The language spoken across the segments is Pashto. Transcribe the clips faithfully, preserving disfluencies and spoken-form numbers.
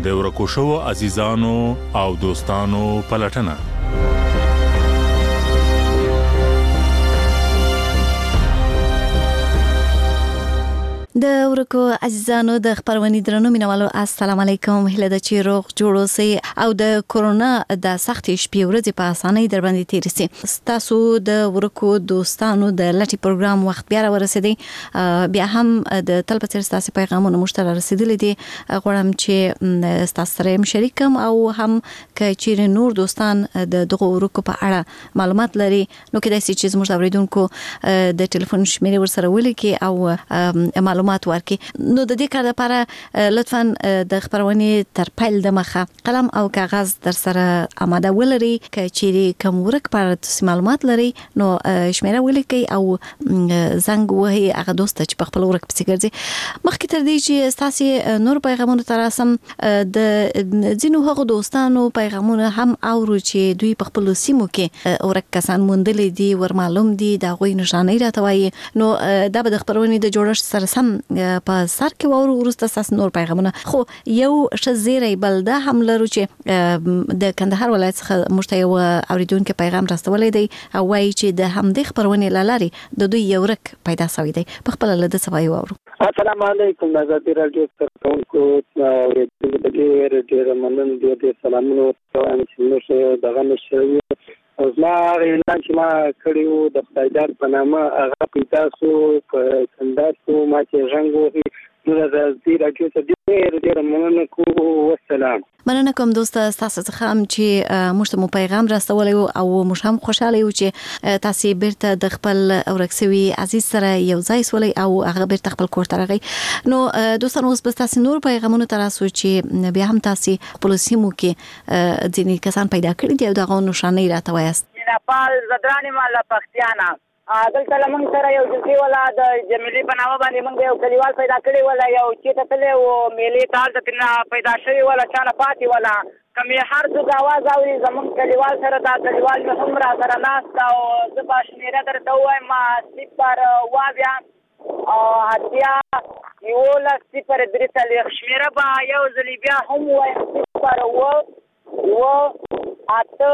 د ورکو شوو عزیزانو او دوستانو پلټنه. د ورکو عزیزانو د خبرونې درنو مینوالو السلام علیکم. هله د چی روغ جوړ اوسئ او د کورونا د سختې شپې ورځې په اسانۍ در باندې تیر شي. تاسو د ورکو دوستانو د لټي پروګرام وخت بیا ورسېدی. بیا هم د تل په څیر تاسو پیغامونه مشترک رسیدلې دي. غواړم چې تاسو سره شریکم او هم که چیرې نور دوستان د دغه ورکو په اړه معلومات لري نو کېدای شي چې زموږ اوریدونکو د ټلیفون شمیرې ورسره ولیکي او معلومات ورکي. نو د دې کار لپاره لطفاً د خبرونې تر پیل د مخه قلم او کاغذ در سره آماده ولري. که چیرې کوم ورک پر تاسو معلومات لري نو شمیره ولیکي او زنګ وهي هغه دوست چې په خپل ورک پسې ګرځي. مخکې تر دې چې تاسو نور پیغامونه تراسم د ځینو هغو دوستانو پیغامونه هم اورو چې دوی په خپل سیمو کې ورک کسان موندلې دي ور معلوم دي دا غوي نشانه راټوي. نو دا به د خبرونې د جوړښت سره سم په سر کې وورو ورسته ساس نور پیغامونه. خو یو شزيري بلده هم لرو چې د کندهار ولایت څخه مشته یو اوریدونکو پیغام راستولې دی او وايي چې د همدې خبرونه لاري د دوی یو رک پیدا شوی دی. په خپل له د سوي وورو. السلام علیکم د ازادي رادیو څخه اوریدونکو د ډېر ډېر مننه دي د سلامونو ته چې موږ دغه نشوي او زما اعلان چې ما کړیو د خدایدار په نامه هغه پیدا سو په کندهار ما چې ژوند وهي نو د ازادي رادیو څخه ډېر ډېر مننه کوم. والسلام. مننه کوم دوست تاسو څخه هم چې موږ ته پیغام راستولی او موږ هم خوشاله یو چې تاسو بیرته د خپل اورکسوي عزیز سره یو ځای سولې او هغه بیرته خپل کور ته راغی. نو دوستانو اوس بس تاسو نور پیغامونه تراسو چې بیا هم تاسو خپل سیمو کې ځینې کسان پیدا کړي دي او دغه نشانه راته وایست. نپال زدرانی مالا پختیانا دلته لمن سره یو جزي ولا د جمیلی په نامه باندې موږ یو کلیوال پیدا کړی ولا یو چې ته تل او میلې تال ته پیدا شوی ولا چانه پاتې ولا کمې هر څه आवाज اوري زمون کلیوال سره دا کلیوال مې هم را سره ناست او زه په شمیره درته وایم ما صفر وابیا او اتیا یو لا صفر درې تل شمیره با یو ځلی بیا هم وایم صفر و و اته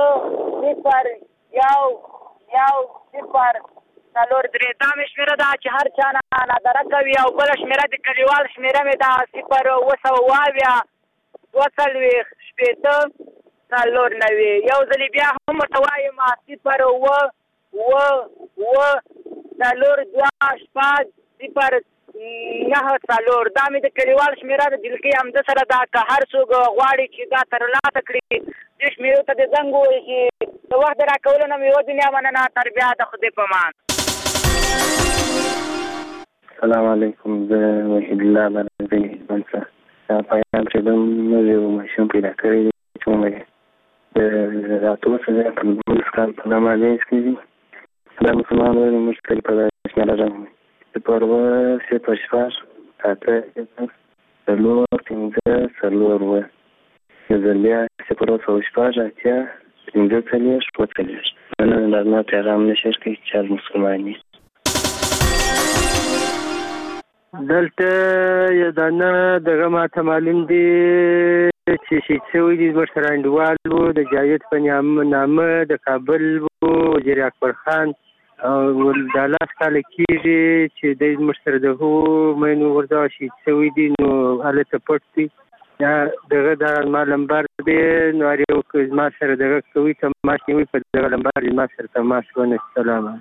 صفر یو یو صفر څلور درې دا مې شمیره ده چې هر چا نه نادره کوي او بله شمیره د کلیوال شمیره مې ده صفر اوه سوه اویا دوه څلوېښت شپېته څلور نوي یو ځلې بیا هم ورته وایم صفر اوه اوه اوه څلور دوه شپږ صفر نهه څلور دا مې د کلیوال شمیره د دلکۍ همده سره ده. که هر څوک غواړي چې دا ترلاسه کړي دې شمیرو ته د زنګ ووایي چې د وخت د راکولو نه مې یوه دنیا مننه تر بیا د خدای په امان. السلام علیکم. زه وحید الله بلدی منصر دا پیغام چې د موږ یو ماشوم پیدا کړی دی چې موږ د راتلو څخه په پنځلس کال په نامه لیس کېږي دا مسلمان وایي موږ تل په شمیره راغلو صفر اوه صفر شپږ اته څلور پنځه څلور اوه یو ځل بیا صفر اوه سوه شپږ اتیا پنځه څلوېښت اووه څلوېښت. مننه د زما پیغام نشر کوي چې از مسلمان یې. دلته یو دانه دغه ماته معلوم دي چې شهید شوي دي زموږ سره انډیوال وو د جاوید په نامه د کابل وو وزیر اکبر خان او دا لاس کاله کېږي چې دی زموږ سره د هغو مینو ورځه شهید شوي دي نو هلته پټ دي. یا دغه دا ما لمبر دی نو هر یو که زما سره دغه کوي تماس نیوي په دغه لمبر زما سره تماس ونه. سلام.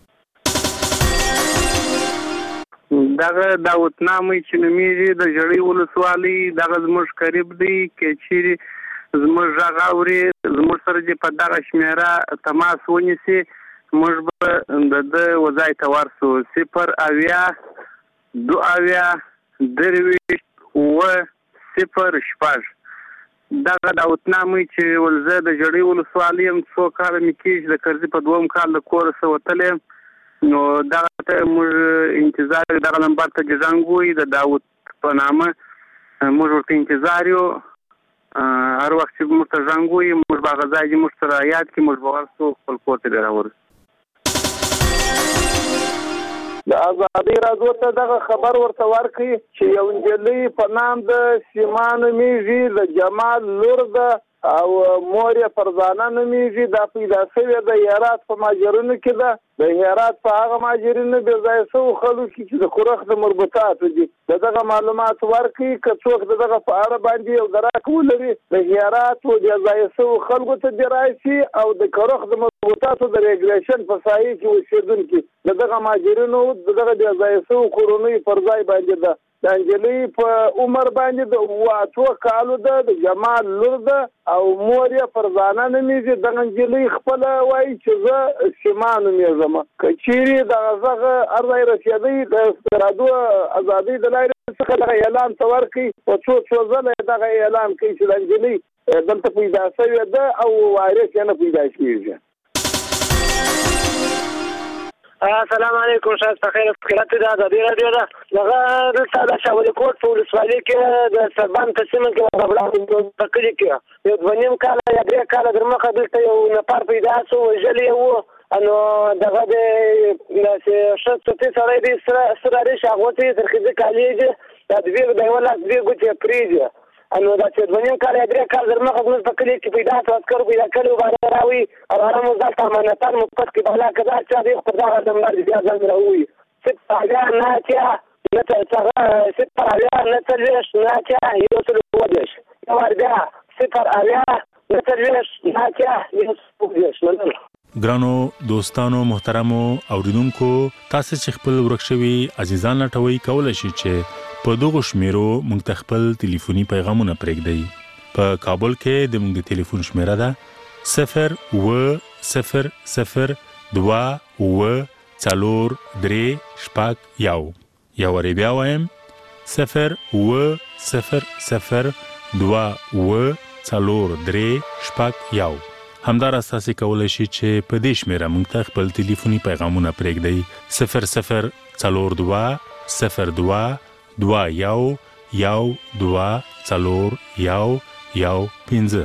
دغه داوطنامه چې نومیږي د ژړۍ ولسوالۍ دغه زموږ قریب دی. که چیرې زموږ غږ اوري زموږ سره چې په دغه شمیره تماس ونیسي موږ به د ده وځای ته ورسو. صفر اویا دوه اویا درویشت اوه صفر شپږ. دغه داوطنامه چې ولزه د ژړۍ ولسوالۍ یم څو کاله مې کېږي د کرزي په دوم کال د کوره څه وتلی یم نو دغه ته موږ انتظار دغه نمبر ته جزنګ وایي د داود په نامه موږ ورته انتظار یو هر وخت چې موږ ته زنګ وایي موږ به هغه ځای چې موږ سره یاد کړي موږ به ورسو خپل کور ته بیا راورسو. د ازادي راډیو ته دغه خبر ورته ورکړي چې یو نجلۍ په نام د سیما نومیږي، د جمال لور ده او مور یې فرزانه نومیږي. دا پیدا شوې د هرات په ماجرونو کې ده. د هرات په هغه ماجرونو بې ځایه شوو خلکو کې چې د خورخ د مربوطاتو دي د دغه معلومات ورکړي. که څوک د دغه په اړه باندې یو دراک ولري د هرات و بې ځایه شوو خلکو ته دې راشي او د خورخ د مربوطاتو د ریګولیشن په سایه کې اوسېدونکي د دغه ماجرونو د دغه بې ځایه شوو کورنیو پر ځای باندې ده. د نجلۍ په عمر باندې د اوه اتو کالو ده، د جمال لور ده او مور یې فرزانه نومیږي. دغه نجلۍ خپله وایي چې زه سیما نومیږم. که چیرې دغه غږ هر ځای رسېدی د راډیو ازادۍ د لارې څخه دغه اعلان ته ورکړي، په څو څو ځله دغه اعلان کوي چې د نجلۍ دلته پیدا شوې ده او وایرس یې نه پیدا کېږي. السلام علیکم، شاید په خیر فکرات د ازادي راډیو ده. دغه دلته د شاولي کوټ په ولسوالۍ کې د سربان په سیمه کې غبړان په کلي کې یو دوه نیم کاله یا درې کاله در مخه دلته یو نفر پیدا شو، وژلی یې و. نو دغه د ښه څوتي سړی دی، سره ریش اغوتی، ترخیزي کالي دي، دا دوې د یوه لاس دوې ګوتې پرېږدي. نو دا چې دوه نیم کاله یا درې کاله در مخه زموږ په کلي کې پیدا شو، عسکرو پیدا کړی و، باندې راوي او هغه مو ځان ته امانتان مو پټ کړي. بهلا که دا چا دی خو پر دغه دم باندې بیا ځان راووي. صفر اویا نه اتیا نه صفر اویا نه څلوېښت نه اتیا یو سل اووه دېرش یو وار بیا صفر اویا نه څلوېښت نه اتیا یو سل اووه دېرش. مننه. ګرانو دوستانو محترمو اوریدونکو، تاسو چې خپل ورک شوي عزیزان لټوي کولای شئ چې په دغه شمیرو موږ ته خپل ټلیفوني پیغامونه پرېږدئ. په کابل کې د موږ د ټلیفون شمیره ده صفر اووه صفر صفر دوه اووه څلور درې شپږ یو. یو وارې بیا وایم صفر اووه صفر صفر دوه اووه څلور درې شپږ یو. همداراز تاسو کولای شئ چې په دې شمیره موږ ته خپل ټلیفوني پیغامونه پرېږدئ صفر صفر څلور دوه صفر دوه دوه یو یو دوه څلور یو یو پنځه.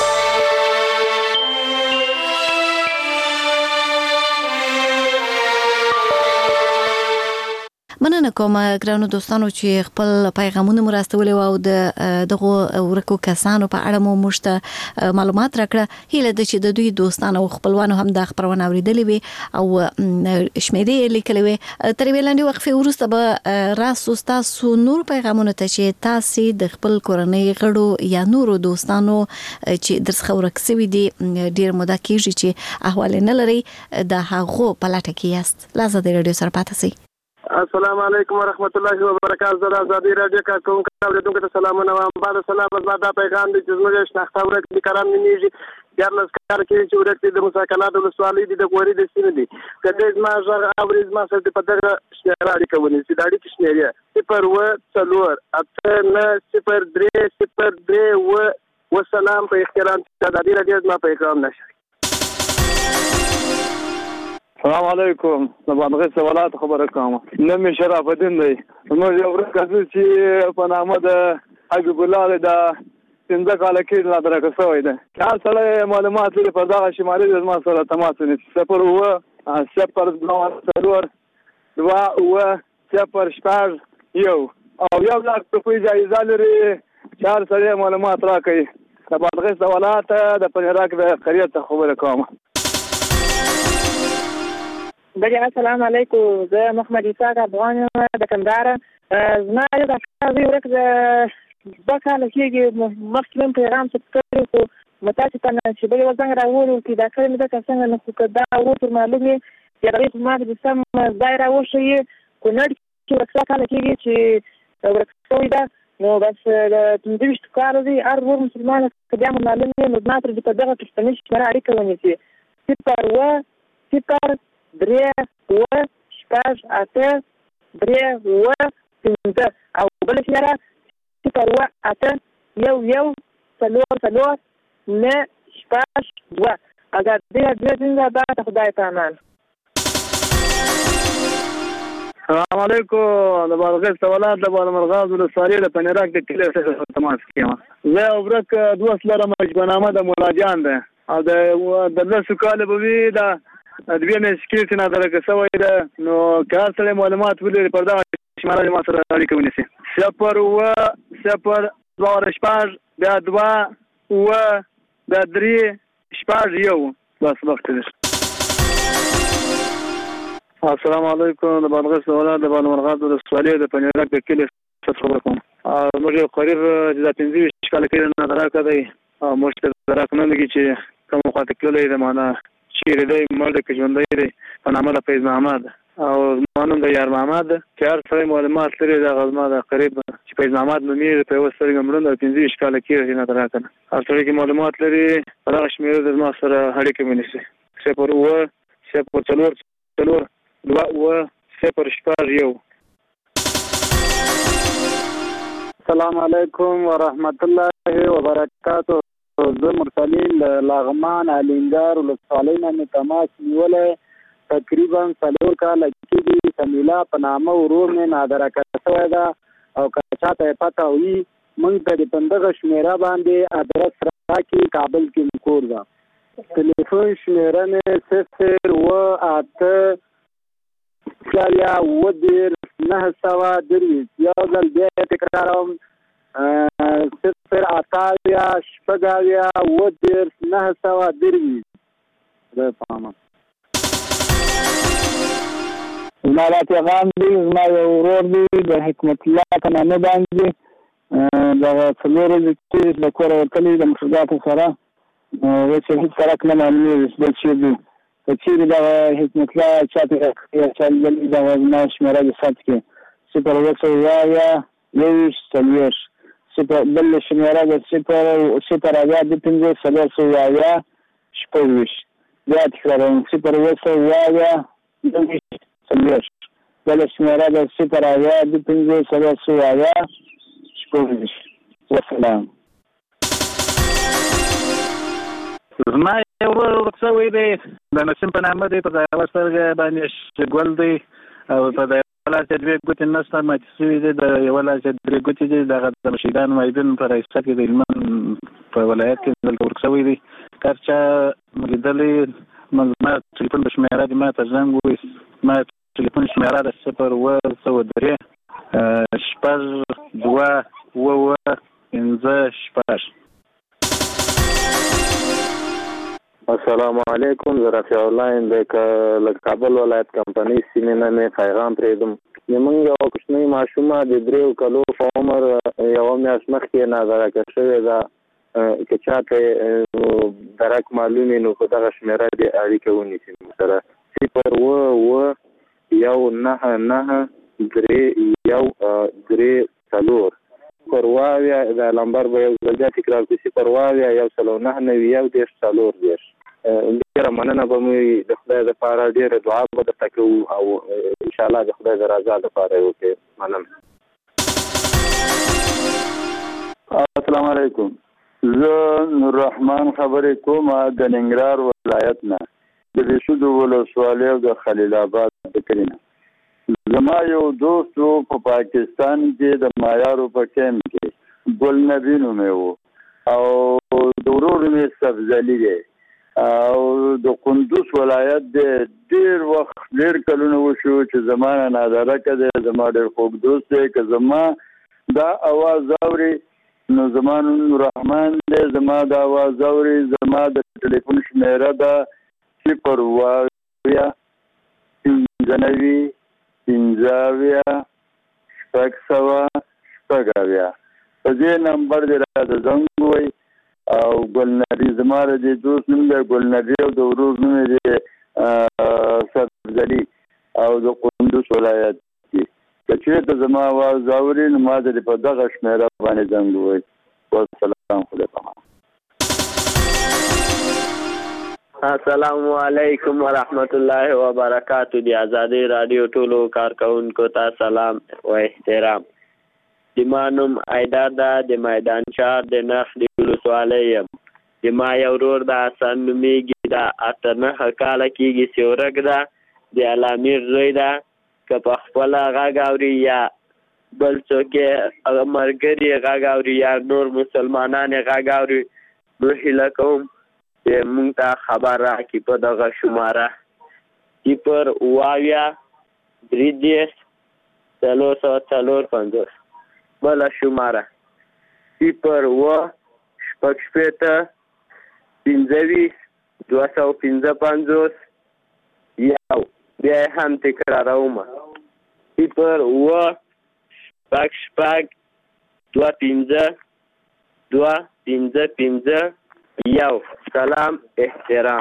مننه کوم ګرانو دوستانو چې خپل پیغامونه مو راستولې او د دغه ورکو کسانو په اړه مو مشته معلومات راکړه. هیله ده چې د دوی دوستانو او خپلوانو هم د خبرونه اوریدلې وي او شمیرې لیکلې وي. تر ویلاندې وقفه وروسته به راسو تاسو نور پیغامونه ته چې تاسو د خپل کورنۍ غړو یا نورو دوستانو چې درڅخه ورک شوي دي ډیر موده کېږي چې احوال نه لري د هغو په لټه کې یاست. لازم د رادیو سره پاتې شئ. السلام علیکم ورحمت الله وبرکاته. د ازادي راډیو کارکونکو اوریدونکو ته سلامونه وایم. بعد سلام زما پیغام دی چې زموږ شناخته ورک دي کرام نیږي یارلس کار کې چې ورک دي د مساکنات ولسوالۍ دي د غوري د سینې دي. کله زما ژغ اوریز ما سره په دغه شمیره اړیکه ونی چې د اړیکې شمیره صفر اووه څلور اته نه صفر درې صفر درې اووه. وسلام په احترام د ازادي راډیو زما پیغام نشي. السلام علیکم. د باندې سوالات خبره کوم. نوم شرف الدین دی. نو یو ورځ چې په نامه د حبیب الله د څنګه کال کې لا درکه شوی دی. هر سره معلومات لري پر دغه شمالي د ما سره تماس ونیسي. صفر اووه صفر دوه څلور دوه اووه صفر شپږ یو او یو لاک روپۍ جایزه لري چې هر سره معلومات راکړي. د باندې سوالات د پنیراک د قریه خبره کوم. بله السلام علیکم. زه محمد اسحاق افغان یم د کندهار. زما یو د افغاني ورک د دوه کاله کېږي مخکې مې پیغام ثبت کړی خو متاسفانه چې بلې ورځ راوړو پیدا کړی مې ده که څنګه نه خو که دا ورته معلوم وي چې هغې په ما د سم ځای راوښیي. کونړ کې ورک دوه کاله کېږي چې ورک شوې ده. نو بس د پنځه ویشتو کالو دی هر ور مسلمان که بیا مو معلوم وي نو زما ترې په دغه پښتني شمېره اړیکه ونیسي. صفر اووه صفر درې اووه شپږ اته درې اووه پنځه او بله شمېره صفر اووه اته یو یو څلور څلور نه شپږ دوه. ازادي راډیو زنده باد. خدای په امان. السلام علیکم. د بارغیز سوالات د بالمرغاز ولسوالۍ د پنیراک د کلي سره تماس کیم. زه ورک دوه لرم مجبنامه د مولا جان ده او د د لسو کال به وي د دوی مې سکیل نه درکه سوی ده نو کار سره معلومات ولري پر دا شماره ما سره اړیکه ونیسي صفر اوه صفر دوه شپږ بیا دوه اوه بیا درې شپږ یو بس وخت دی. السلام علیکم. د بادغیس ولایت د بانمرغات ولسوالۍ د پنیرک د کلي څخه خبر کوم. موږ یو قریب چې د پنځه ویشت کاله کې نه درکه دی او موږ ته درک نه لګي چې کوم خاطر کړی دی معنا چیرې دی مرد کې ژوندی دی په نامه د فیض محمد او مانم د یار محمد چې هر څه معلومات لري د غزما د قریب چې فیض محمد نومې په وسر ګمړند د پنځه ویشت کاله کې نه درکه هر څه کې معلومات لري هغه شمیره د ما سره اړیکه ونیسي صفر اوه صفر څلور څلور دوه اوه صفر شپږ یو. السلام علیکم ورحمت الله وبرکاته. زه مرسلین لغمان علینګار ولسوالۍ نه مې تماس نیولی تقریبا څلور کاله کېږي سمیلا په نامه ورور مې نادرکه شوی ده او که چاته یې پته وي موږ ته د همدغه شمېره باندې ادرس راکړي کابل کې مې کور ده. تلیفون شمېره مې صفر اوه اته شپږ اوه دېرش نهه سوه درویشت یو ځل بیا یې تکراروم صفر اتاویا شپږاویا اوه دېرش نهه سوه درویشت. خدای پامه. زما دا پیغام دی زما یو ورور دی د حکمت الله په نامه باندې دغه څلور ورځې تېرې له کوره وتلی د مشرګاتو سره اوس یې هېڅ سرک نه معلومېږي چې بل چېرې دی که چېرې دغه حکمت الله چاته یا چا لیدلي دغه زما شمېره دې ثبت کړي صفر اوه سوه اویا یوویشت څلوېښت بل شمېره د صفر صفر اویا دوه پنځه څلور سوه اویا شپږ ویشت بیا تکراروم صفر اوه سوه اویا یوویشت څلوېښت بله شمېره د صفر اویا دوه پنځه څلور سوه اویا شپږ ویشت. وسلام. زما یو ورور ورک شوی دی د نسیم په نامه دی په د یوه سترګه باندې ګل دی او په د یوه لاس یې دوې ګوتې نشته ماتې شوي دي د یوه لاس یې درې ګوتې دي دغه د مشیدان مایدون په رئیسه کې د هلمند په ولایت کې دلته ورک شوی دی که هر چا لیدلی زما ټلیفون د شمېره دي ما ته زنګ ووایي زما ټلیفون شمېره د صفر اوه سوه درې شپږ دوه اوه اوه پنځه شپږ. السلام علیکم. زه رفیع الله یم د کابل ولایت کمپنۍ سیمې نه مې پیغام پرېږدم. زموږ یوه کوچنۍ ماشومه د دریو کلو په عمر یوه میاشت مخکې نادرکه شوې ده که چاته درک معلوم وي نو په دغه شمېره دې اړیکه ونیسي سره صفر اوه اوه یو نهه نهه درې یو درې څلور صفر اوه اویا دا لمبر به یو ځل بیا تکرار کړي صفر اوه اویا یو سل او نهه نوي یو دېرش څلور دېرش. ډېره مننه به مو د خدای دپاره ډېره دعا به درته کوو او انشاءالله د خدای د رضا دپاره یې وکړئ. مننه. السلام علیکم. زه نوررحمان خبرې کوم د ننګرهار ولایت نه د بېشودو ولسوالۍ او د خلیل آباد د کلي نه. زما یو دوست و په پاکستان کې د مایارو په کیمپ کې ګل نبي نومې و او د ورور مې سبزلي دی او د قندوز ولایت دی. ډېر وخت ډېر کلونه وشو چې زما نه نادرکه دی زما ډېر خوږ دوست دی که زما دا اواز اوري نو زما نوم نوررحمان دی زما د اواز اوري زما د ټلیفون شمېره ده صفر اوه اویا پنځه نوي پنځه اویا شپږ سوه شپږ اویا په دې نمبر دې راته زنګ ووایي او ګل نبي زما د دې دوست نوم دی ګل نبي او د ورور نوم یې دی سبزلي او د قندوز ولایت کې که چېرته زما اواز اوري نو ما ته دې په دغه شمېره باندې زنګ ووایي. والسلام. خدای پامان. السلام علیکم ورحمت الله وبرکاتو. د ازادۍ راډیو ټولو کارکوونکو ته سلام و احترام. زما نوم ایدار ده د میدان شهر د نخ د ولسوالۍ یم. زما یو ورور د حسن نومېږي د اته نهه کاله کېږي چې ورک ده د علامیر زوی ده که په خپله غږ اوري یا بل څوک یې ملګري یې غږ اوري یا نور مسلمانان یې غږ اوري نو هیله کوم چې موږ ته خبر راکړي په دغه شماره صفر اوه اویا درې دېرش څلور سوه څلور پنځوس. بله شماره صفر اوه شپږ شپېته پنځه ویشت دوه سوه پنځه پنځوس یو. بیا یې هم تکراروم صفر اوه شپږ شپږ دوه پنځه دوه پنځه پنځه یو. سلام احترام.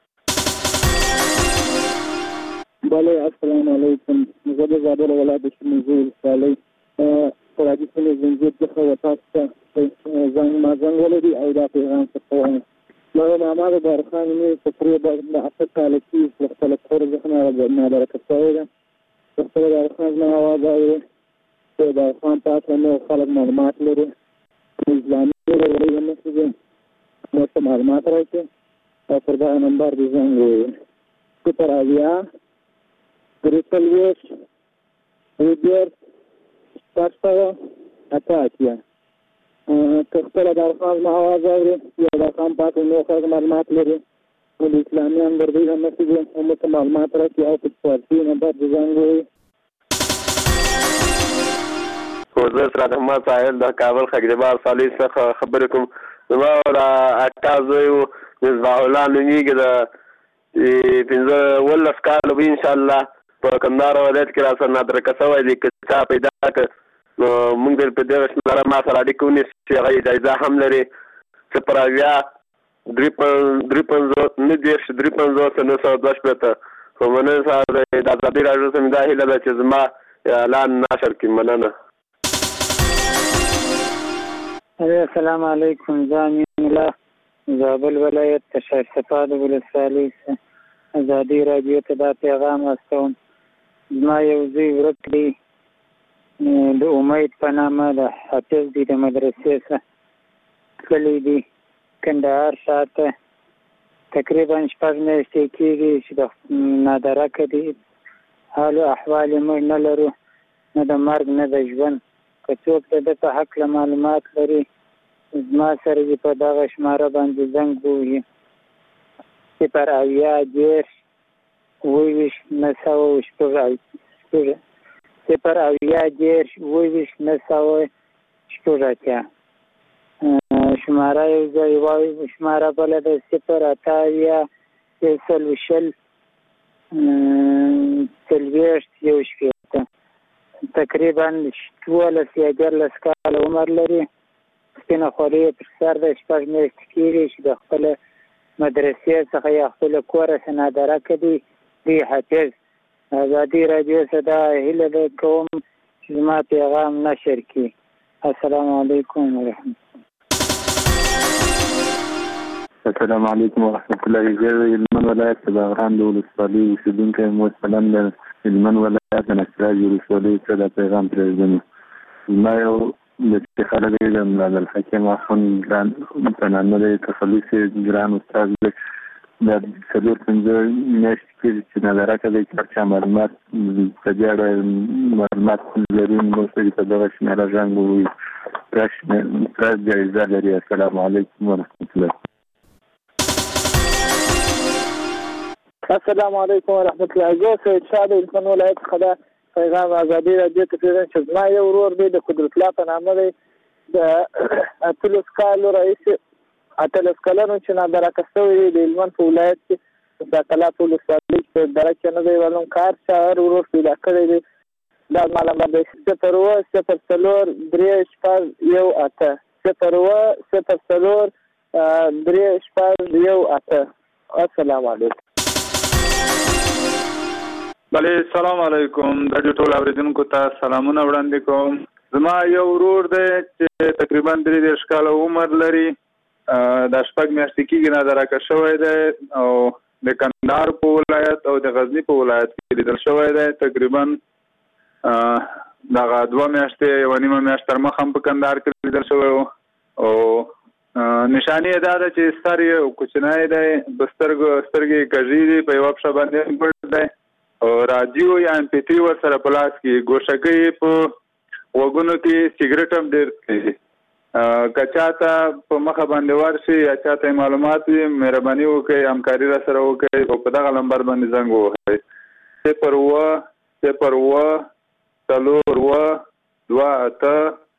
بله السلام علیکم. زه د زابل ولایت د شمولزو ولسوالۍ فولادي سیمې زنځیر څخه و تاسو ته زنګ ما زنګ ولري او دا پیغام څخه وایم. زه ماما د دارخان مې په تقریبا د اته کاله کېږي چې خپله کور څخه نابرکه شوی ده. د خپله دارخان زما اواز اوري چې دارخان په هکله نور خلک معلومات لري. اسلامي ورورۍ هم نشي دي نور څه معلومات راکړي او پر دغه نمبر دې زنګ ووهي صفر اویا درې څلوېښت درې دېرش شپږ سوه اته اتیا. که خپله دارخان زما اواز اوري یا دارخان په هکله نور خلک معلومات لري نو د اسلامي همدردۍ هم نشي دي او موږ ته معلومات راکړي او په فارسي نمبر دې زنګ ووهي. زه سرحد احمد ساحل د کابل خګریبار صالح څخه خبرې کوم. زما د اکا زوی و مصباح الله نومیږي د پنځه اوولس کاله به انشاءالله په کندهار ولایت کې را سره نادرکه شوی دی. که چا پیدا کړ نو موږ به په دغه شماره ما سره اړیکه ونیسو چې هغه جایزه هم لري صفر اویا درې پنځوس نهه دېرش درې پنځوس نهه سوه دوه شپېته. خو مننه صاحب د ازادي راډیو څخه مې دا هیله ده چې زما اعلان نشر کړي. مننه. السلام علیکم. زه امین الله زابل ولایت د شایستفاد ولسوالۍ ازادي راډیو ته دا پیغام استوم. زما یو زوی ورک دی د امید په نامه د حافظ دی د مدرسې څخه تللی دی کندهار شاته تقریبا شپږ میاشتې کېږي چې د نادرکه دی. حال و احوال یې موږ نه لرو نه د مرګ نه د ژوند. که څوک د ده په هکله معلومات لري زما سره دې په دغه شماره باندې زنګ ووهي صفر اویا دېرش اوه ویشت نهه سوه شپږ صفر اویا دېرش اوه ویشت نهه سوه شپږ اتیا. شماره یو ځای وایي شماره بله ده صفر اته اویا یو سل و شل څلوېښت یو شپېته. تقریبا دولس یا دیارلس کاله عمر لري. سپینه خولۍ یې پر سر ده. شپږ میاشتې کېږي چې د خپله مدرسې څخه یا خپله کوره څخه نادرکه دی دی حافظ. ازادي راډیو څخه دا هیله ده کوم چې زما پیغام نشر کړي. السلام علیکم ورحمت الله. السلام علیکم ورحمت الله. زه د هلمند ولایت د باغران د ولسوالۍ اوسېدونکی یم. مثلا د هلمند ولایت د نسراج ولسوالۍ څخه دا پیغام پرېږدم. زما یو د چې خلک یې د عبدالحکیم اخوند ګران په نامه دی تخلص یې ګران استاد دی. دا څلور پنځه میاشتې کېږي چې نادرکه دی. که هر چا معلومات په دې اړه معلومات لري موږ ته په دغه شمېره زنګ ووهي. پوره جایزه لري. السلام علیکم ورحمت الله. السلام علیکم ورحمت الله. زه سید شاه د هلمند ولایت څخه دا پیغام ازادي راډیو ته پرېږدم چې زما یو ورور دی د قدرت الله په نامه دی. د اتلس کالو راهیسې اتلس کلنو چې نادرکه شوی دی د هلمند په ولایت کې د کلات ولسوالۍ کې په دره کې نه دی معلوم کار شاعر ورور پیدا کړی دی. دا زما نمبر دی صفر اوه صفر څلور درې شپږ یو اته صفر اوه صفر څلور درې شپږ یو اته. السلام علیکم. بله سلام علیکم. د دې ټول اوریدونکو ته سلامونه وړاندې کوم. زما یو ورور دی چې تقریبا درې دېرش کاله عمر لري. دا شپږ میاشتې کېږي نادرکه شوی دی او د کندهار په ولایت او د غزني په ولایت کې لیدل شوی دی. تقریبا دغه دوه میاشتې یوه نیمه میاشت تر مخ هم په کندهار کې لیدل شوی و او نشانې یې دا ده چې سر یې کوچنی دی. په سترګو سترګې یې کږې دي. په یوه پښه باندې ګوډ دی او راډیو یا ام پي تھري ورسره په لاس کې. ګوشکۍ په غوږونو کې سګرټ هم ډېر څکوي کچاته په مخه باندې ورشي یا چاته معلومات وي مهرباني وکړئ همکاري را سره وکړئ او په دغه نمبر باندې زنګ ووهئ صفر اووه صفر اووه څلور اووه دوه اته